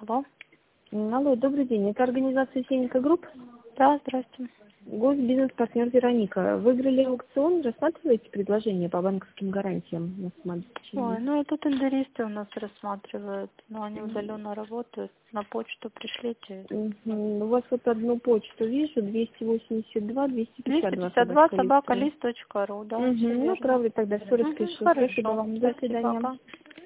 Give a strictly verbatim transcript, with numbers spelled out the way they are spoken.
Алло. Алло, добрый день. Это организация Сеника Групп. Да, здрасте. Госбизнес-партнер Вероника. Выиграли аукцион, рассматриваете предложение по банковским гарантиям на Ой, самообеспечение? ну это тендеристы у нас рассматривают, но они удаленно работают. На почту пришлите. Мгм. У вас вот одну почту вижу, двести восемьдесят два двести пятьдесят двести два пятьдесят два собака собака лист точка ру, да, все Угу. Ну, верно. правда, тогда все Угу, распишу. Спасибо хорошо. вам. До Спасибо, свидания. пока.